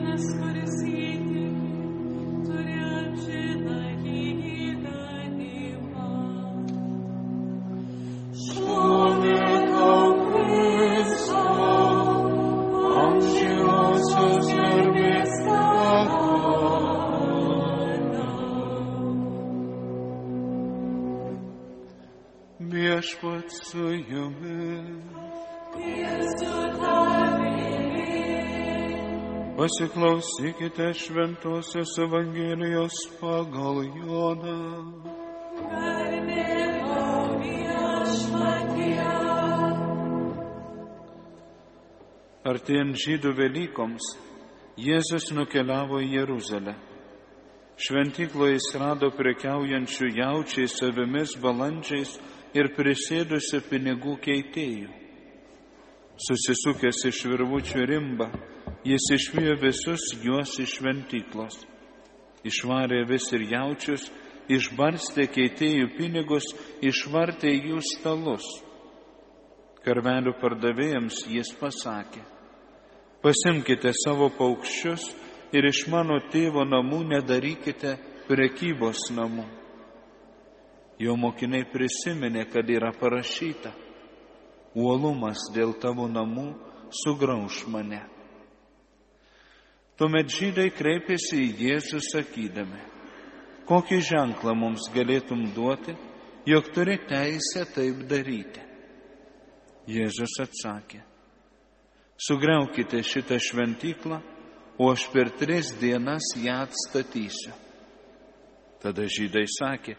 Viešpats su jumis. Pasiklausykite Šventosios Evangelijos pagal Joną. Artėjant žydų Velykoms, Jėzus nukeliavo į Jeruzalę. Šventykloje jis rado prekiaujančių jaučiais, avimis, balandžiais ir prisėdusių pinigų keitėjų. Susisukęs iš virvučių rimbą, jis išvijo visus juos iš šventyklos. Išvarė vis ir jaučius, išbarstė keitėjų pinigus, išvartė jų stalus. Karvelių pardavėjams jis pasakė: pasimkite savo paukščius ir iš mano tėvo namų nedarykite prekybos namų. Jo mokiniai prisiminė, kad yra parašyta: uolumas dėl tavo namų sugrauš mane. Tuomet žydai kreipėsi į Jėzų sakydami: kokį ženklą mums galėtum duoti, jog turi teisę taip daryti? Jėzus atsakė: sugriaukite šitą šventyklą, o aš per 3 dienas ją atstatysiu. Tada žydai sakė: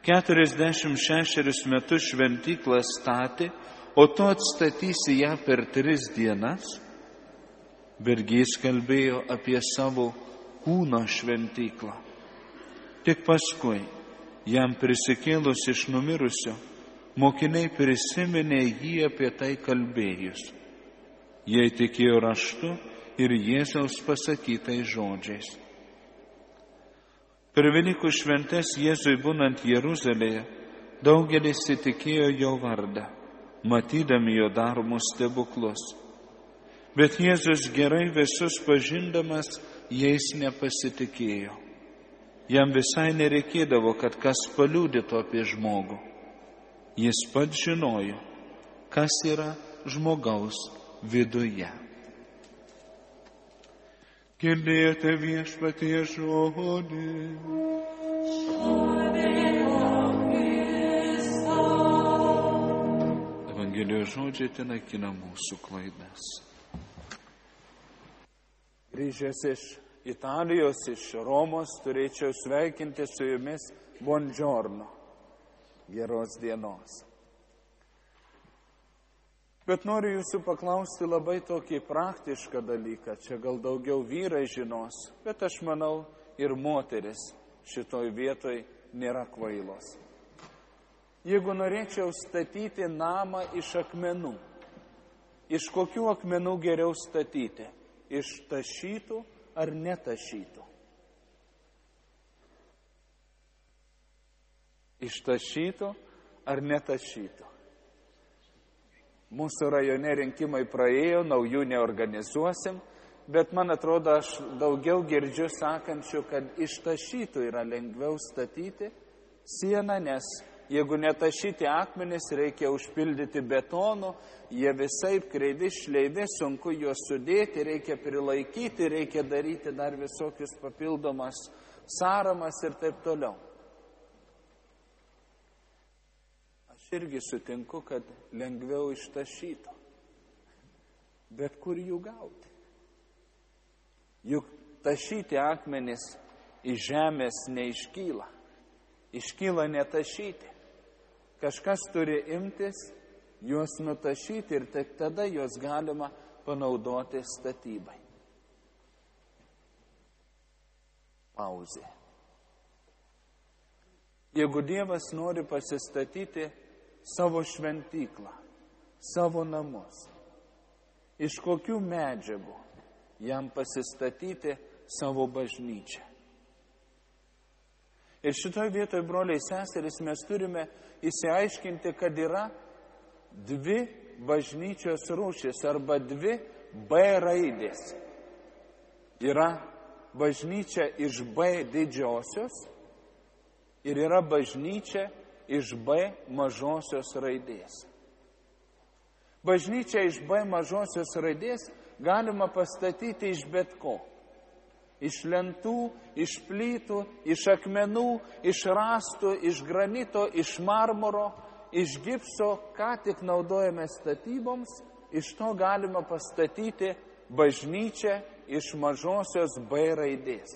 46 metus šventyklą statė, o tu atstatysi ją per 3 dienas? Vergys kalbėjo apie savo kūno šventyklą. Tik paskui, jam prisikėlus iš numirusio, mokiniai prisiminė jį apie tai kalbėjus. Jie tikėjo raštu ir Jėzaus pasakytais žodžiais. Per Velykų šventes Jėzui būnant Jeruzalėje, daugelis įtikėjo jo vardą, matydami jo daromus stebuklus. Bet Jėzus gerai visus pažindamas, jais nepasitikėjo. Jam visai nereikėdavo, kad kas paliudytų apie žmogų. Jis pats žinojo, kas yra žmogaus viduje. Girdėjote Viešpatie žodį. Evangelijos žodžiai tenaikina mūsų klaidas. Grįžęs iš Italijos, iš Romos, turėčiau sveikinti su jumis buongiorno, geros dienos. Bet noriu jūsų paklausti labai tokį praktišką dalyką. Čia gal daugiau vyrai žinos, bet aš manau ir moteris šitoj vietoj nėra kvailos. Jeigu norėčiau statyti namą iš akmenų, iš kokių akmenų geriau statyti? Iš tašytų ar netašytų? Iš tašytų ar netašytų? Mūsų rajone rinkimai praėjo, naujų neorganizuosim, bet man atrodo, aš daugiau girdžiu sakančių, kad iš tašytų yra lengviau statyti sieną, nes jeigu netašyti akmenis, reikia užpildyti betonu, jie visaip kreivi, šleivi, sunku juos sudėti, reikia prilaikyti, reikia daryti dar visokius papildomas sąramas ir taip toliau. Aš irgi sutinku, kad lengviau ištašytų. Bet kur jų gauti? Juk tašyti akmenis iš žemės neiškyla. Iškyla netašyti. Kažkas turi imtis, juos nutašyti ir tik tada juos galima panaudoti statybai. Pauzė. Jeigu Dievas nori pasistatyti savo šventyklą, savo namus, iš kokių medžiagų jam pasistatyti savo bažnyčią? Ir šitoje vietoje, broliai seserys, mes turime įsiaiškinti, kad yra 2 bažnyčios rūšis arba 2 B raidės. Yra bažnyčia iš B didžiosios ir yra bažnyčia iš B mažosios raidės. Bažnyčia iš B mažosios raidės galima pastatyti iš bet ko. Iš lentų, iš plytų, iš akmenų, iš rąstų, iš granito, iš marmuro, iš gipso, ką tik naudojame statyboms, iš to galima pastatyti bažnyčią iš mažosios B raidės.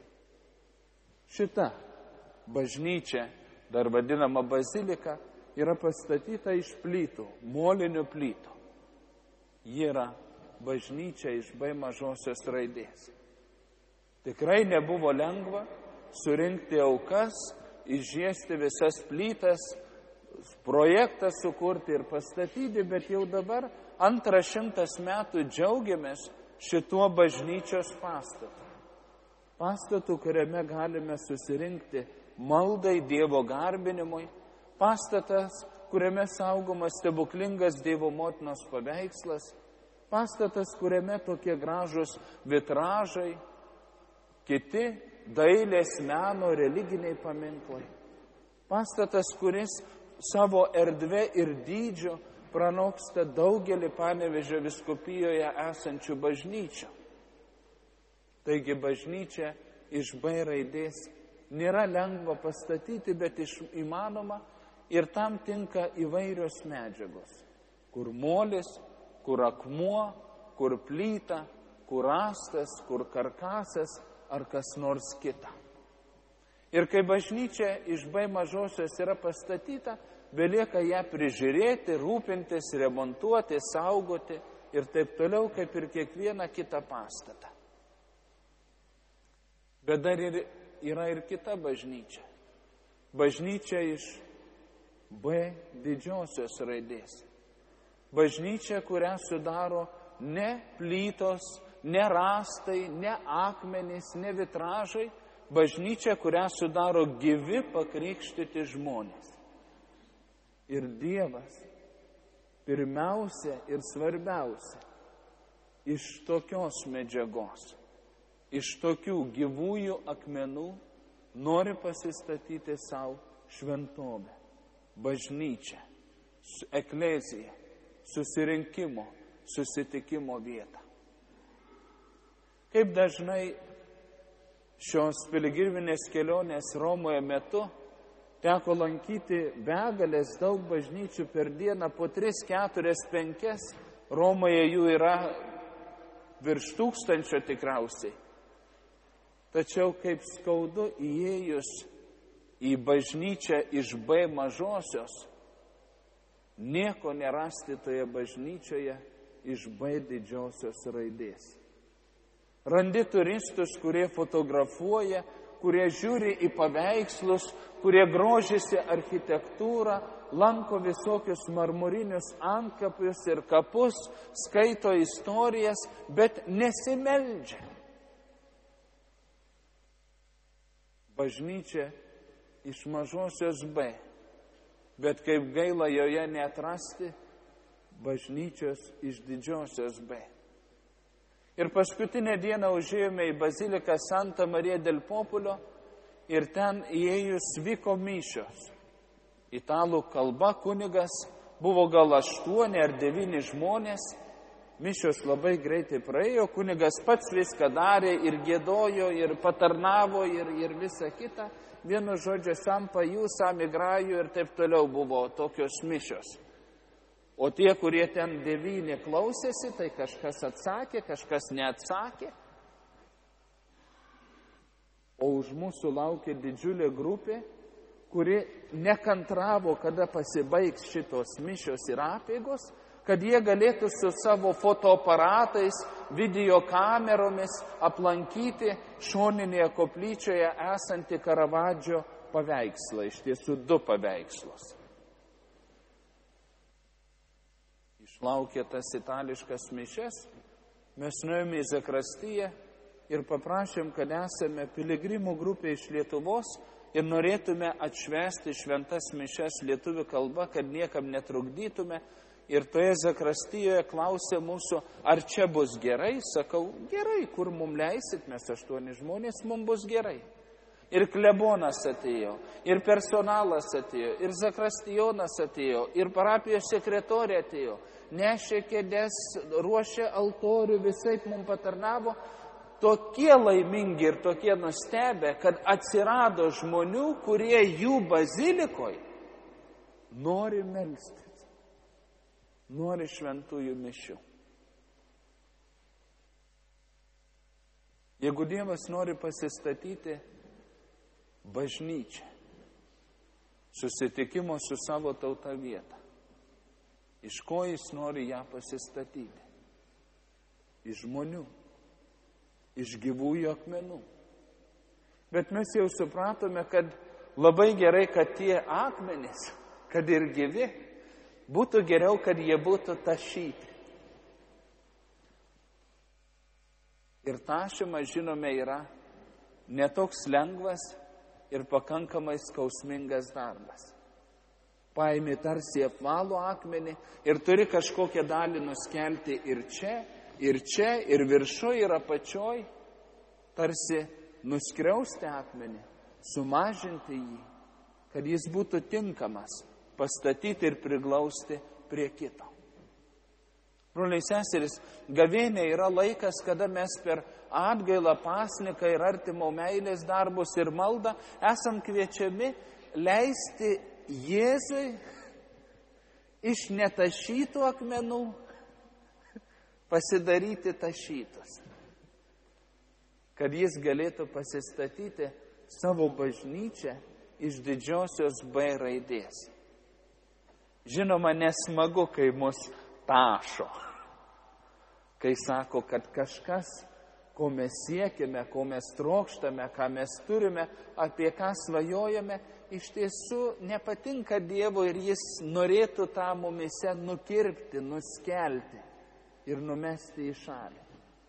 Šita bažnyčia, dar vadinama bazilika, yra pastatyta iš plytų, molinių plytų. Ji yra bažnyčia iš B mažosios raidės. Tikrai nebuvo lengva surinkti aukas, išžiesti visas plytas, projektą sukurti ir pastatyti, bet jau dabar 200 metų džiaugiamės šituo bažnyčios pastatu. Pastatu, kuriame galime susirinkti maldai, Dievo garbinimui, pastatas, kuriame saugomas stebuklingas Dievo motinos paveikslas, pastatas, kuriame tokie gražūs vitražai, kiti dailės, meno, religiniai paminklai. Pastatas, kuris savo erdvę ir dydžiu pranoksta daugelį Panevėžio vyskupijoje esančių bažnyčių. Taigi bažnyčia iš B raidės nėra lengva pastatyti, bet įmanoma ir tam tinka įvairios medžiagos. Kur molis, kur akmuo, kur plyta, kur rąstas, kur karkasas ar kas nors kita. Ir kai bažnyčia iš B mažosios yra pastatyta, belieka ją prižiūrėti, rūpintis, remontuoti, saugoti ir taip toliau, kaip ir kiekvieną kitą pastatą. Bet dar yra ir kita bažnyčia. Bažnyčia iš B didžiosios raidės. Bažnyčia, kurią sudaro ne plytos, ne rąstai, ne akmenys, ne vitražai, bažnyčia, kurią sudaro gyvi pakrikštyti žmonės. Ir Dievas pirmiausia ir svarbiausia iš tokios medžiagos, iš tokių gyvųjų akmenų nori pasistatyti savo šventovę, bažnyčią, ekleziją, susirinkimo, susitikimo vietą. Kaip dažnai šios piligriminės kelionės Romoje metu teko lankyti begalės daug bažnyčių per dieną, po 3, 4, 5, Romoje jų yra virš 1000 tikriausiai. Tačiau kaip skaudu įėjus į bažnyčią iš B mažosios, nieko nerasti toje bažnyčioje iš B didžiosios raidės. Randi turistus, kurie fotografuoja, kurie žiūri į paveikslus, kurie grožisi architektūrą, lanko visokius marmurinius antkapius ir kapus, skaito istorijas, bet nesimeldžia. Bažnyčia iš mažosios B, bet kaip gaila joje neatrasti bažnyčios iš didžiosios B. Ir paskutinę dieną užėjome į baziliką Santa Marija del Populio ir ten įėjus vyko mišios. Italų kalba kunigas, buvo gal 8 ar 9 žmonės, mišios labai greitai praėjo, kunigas pats viską darė ir giedojo, ir patarnavo, ir visa kita. Vienu žodžiu, sam pajų, sam igraju ir taip toliau buvo tokios mišios. O tie, kurie ten 9 klausėsi, tai kažkas atsakė, kažkas neatsakė. O už mūsų laukė didžiulė grupė, kuri nekantravo, kada pasibaigs šitos mišios ir apeigos, kad jie galėtų su savo fotoaparatais, video kameromis aplankyti šoninėje koplyčioje esantį Karavadžio paveikslą, iš tiesų 2 paveikslus. Išlaukė tas itališkas mišias, mes nuėjome į zakristiją ir paprašėm, kad esame piligrimų grupė iš Lietuvos ir norėtume atšvęsti šventas mišias lietuvių kalba, kad niekam netrukdytume. ir toje zakristijoje klausė mūsų, ar čia bus gerai. Sakau, gerai, kur mums leisit, mes 8 žmonės, mums bus gerai. Ir klebonas atėjo, ir personalas atėjo, ir zakristijonas atėjo, ir parapijos sekretorė atėjo, nešė kėdes, ruošė altorių, visai mums patarnavo. Tokie laimingi ir tokie nustebę, kad atsirado žmonių, kurie jų bazilikoje nori melstis, nori šventųjų mišių. Jeigu Dievas nori pasistatyti bažnyčią, susitikimo su savo tauta vietą, iš ko jis nori ją pasistatyti? Iš žmonių, iš gyvųjų akmenų. Bet mes jau supratome, kad labai gerai, kad tie akmenys, kad ir gyvi, būtų geriau, kad jie būtų tašyti. Ir tašymas, žinome, yra netoks lengvas ir pakankamai skausmingas darbas. Paimi tarsi apvalų akmenį ir turi kažkokią dalį nuskelti ir čia, ir viršuje, ir apačioj, tarsi nuskriausti akmenį, sumažinti jį, kad jis būtų tinkamas pastatyti ir priglausti prie kito. Broliai seserys, gavėnė yra laikas, kada mes per atgailą, pasniką ir artimo meilės darbus ir maldą esam kviečiami leisti Jėzui iš netašytų akmenų pasidaryti tašytus, kad jis galėtų pasistatyti savo bažnyčią iš didžiosios B raidės. Žinoma, nesmagu, kai mus tašo, kai sako, kad kažkas, ko mes siekime, ko mes trokštame, ką mes turime, apie ką svajojame, iš tiesų nepatinka Dievui ir jis norėtų tą mumise nukirpti, nuskelti ir numesti į šalį.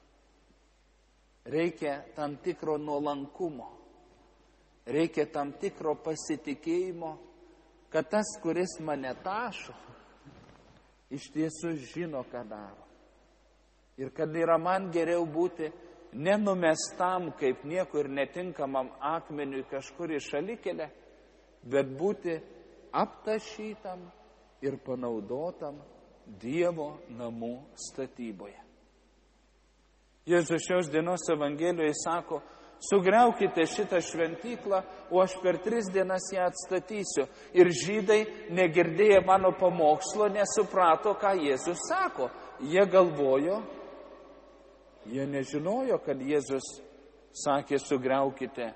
Reikia tam tikro nuolankumo, reikia tam tikro pasitikėjimo, kad tas, kuris mane tašo, iš tiesų žino, ką daro. Ir kad yra man geriau būti nenumestam kaip niekur netinkamam akmeniui kažkur į šalikelę, bet būti aptašytam ir panaudotam Dievo namų statyboje. Jėzus šios dienos Evangelijoje sako, sugriaukite šitą šventyklą, o aš per 3 dienas ją atstatysiu. Ir žydai, negirdėję mano pamokslo, nesuprato, ką Jėzus sako. Jie galvojo, jie nežinojo, kad Jėzus sakė, sugriaukite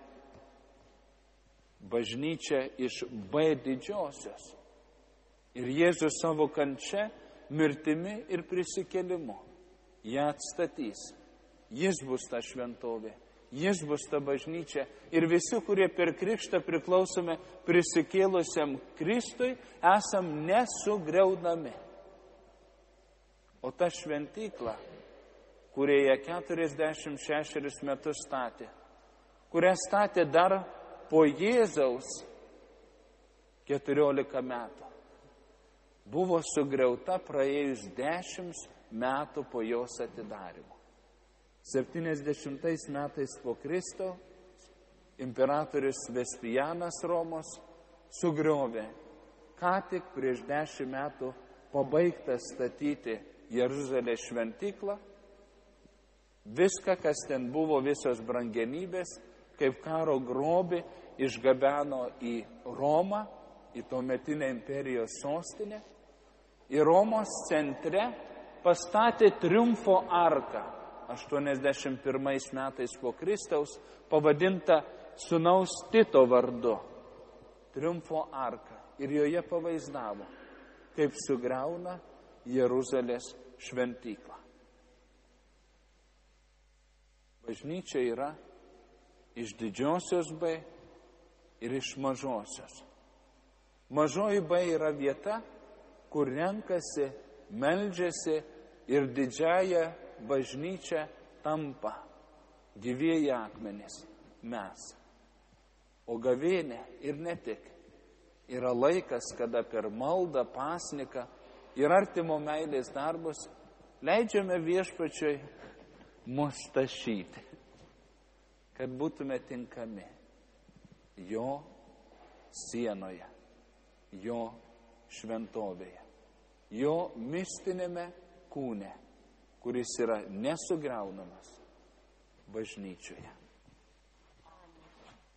bažnyčią iš B didžiosios. Ir Jėzus savo kančia, mirtimi ir prisikėlimu ją atstatys. Jis bus ta šventovė, jis bus ta bažnyčia. Ir visi, kurie per krikštą priklausome prisikėlusiam Kristui, esam nesugriaunami. O ta šventykla, kurie 46 metus statė, kurią statė dar po Jėzaus 14 metų, buvo sugriauta praėjus 10 metų po jos atidarimo. 70 metais po Kristaus imperatorius Vestijanas Romos sugriovė ką tik prieš 10 metų pabaigtą statyti Jeruzalės šventyklą. Viską, kas ten buvo, visos brangenybės, kaip karo grobį, išgabeno į Romą, į tuometinę imperijos sostinę. Į Romos centre pastatė triumfo arką 81 metais po Kristaus, pavadinta sūnaus Tito vardu. Triumfo arka. Ir joje pavaizdavo, kaip sugriauna Jeruzalės šventyklą. Bažnyčia yra iš didžiosios B ir iš mažosios. Mažoji B yra vieta, kur renkasi, meldžiasi ir didžiąją bažnyčią tampa gyvieji akmenys mes. O gavėnė ir ne tik yra laikas, kada per maldą, pasniką ir artimo meilės darbus, leidžiame Viešpačiui mus tašyti, kad būtume tinkami jo sienoje, jo šventovėje, jo mistinėme kūne, kuris yra nesugriaunamas bažnyčioje.